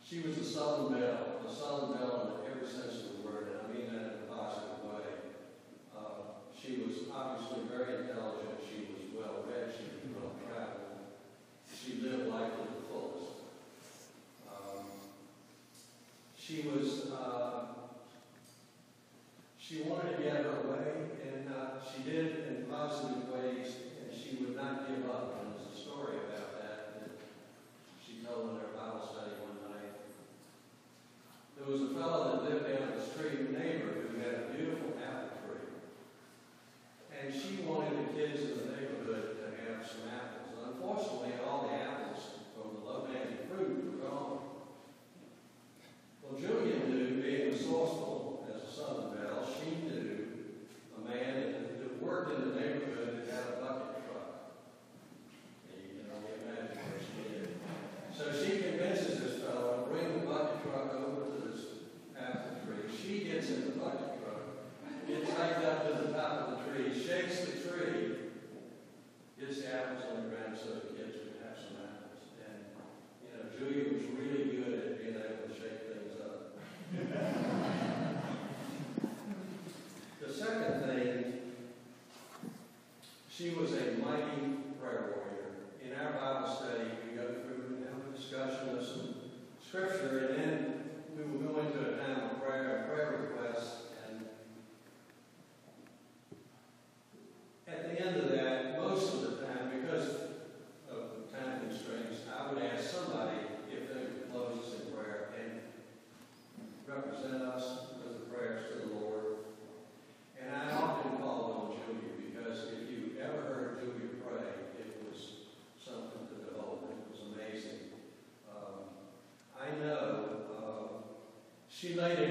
She was a Southern Belle in every sense of the word, and I mean that in a positive way. She was obviously very intelligent. She was well-read. She was well-traveled. She lived life to the fullest. She wanted to get her way, and she did in positive ways, and she would not give up. And there's a story about that she told in her Bible study one night. There was a fellow that lived down the street, a neighbor, who had a beautiful apple tree. And she wanted the kids in the neighborhood to have some apples. And unfortunately, all the apples from the low-hanging fruit were gone. Well, Julia knew, being resourceful as a Southern Belle, she knew a man that worked in the neighborhood that had a bucket truck. And you can only imagine what she did. So she convinces this fellow to bring the bucket truck over to this apple tree. She gets in the bucket truck, gets hiked up to the top of the tree, shakes the tree, gets the apples on the ground so the kids could have some apples. And, Julia was really good at being able to shake things up. The second thing, she was a mighty prayer warrior. In our Bible study, we go through and have a discussion of some scripture, and then we will go into a time of prayer requests, and at the end of that, most of the time, because of time constraints, I would ask somebody if they would close us in prayer and represent us with the prayers to the Lord. And I often called on Julia, because if you ever heard Julia pray, it was something to behold. It was amazing. I know she laid